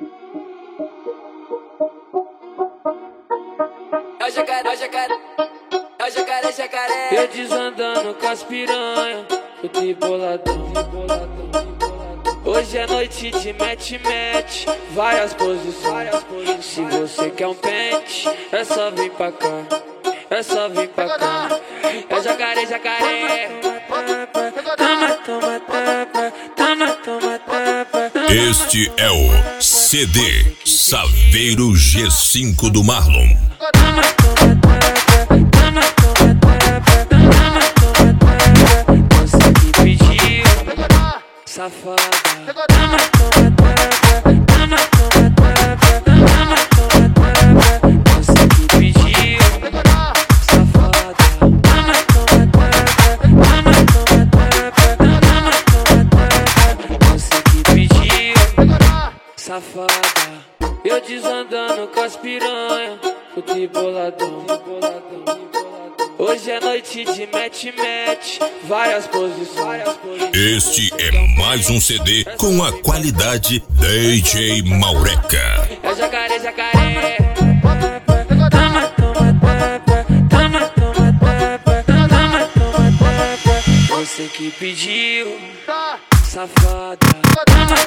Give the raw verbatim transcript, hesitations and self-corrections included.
É o jacaré, é o jacaré, é o jacaré, jacaré. Eu desandando com as piranha, eu tô boladão. Hoje é noite de match-match, várias posições. Se você quer um pente, é só vir pra cá, é só vir pra cá. É o jacaré, jacaré. Toma, toma, tapa, toma, toma, tapa. Este é o C D Saveiro G cinco do Marlon. Toma, toma, tapa, toma, toma, tapa, toma, toma, tapa. Você que pediu, safada. Toma, toma, tapa, toma, toma, tapa, toma, toma, tapa. Você que pediu, safada. Toma, toma, tapa, toma, toma, tapa, toma, toma, tapa. Você que pediu, safada. Eu desandando com as piranha, eu tô boladão. Hoje é noite de match-match, várias posições. Este é mais um C D com a qualidade D J Maureca. É o jacaré, jacaré. Toma, toma, tapa, toma, toma, tapa, toma, toma, tapa. Você que pediu, safada. Toma,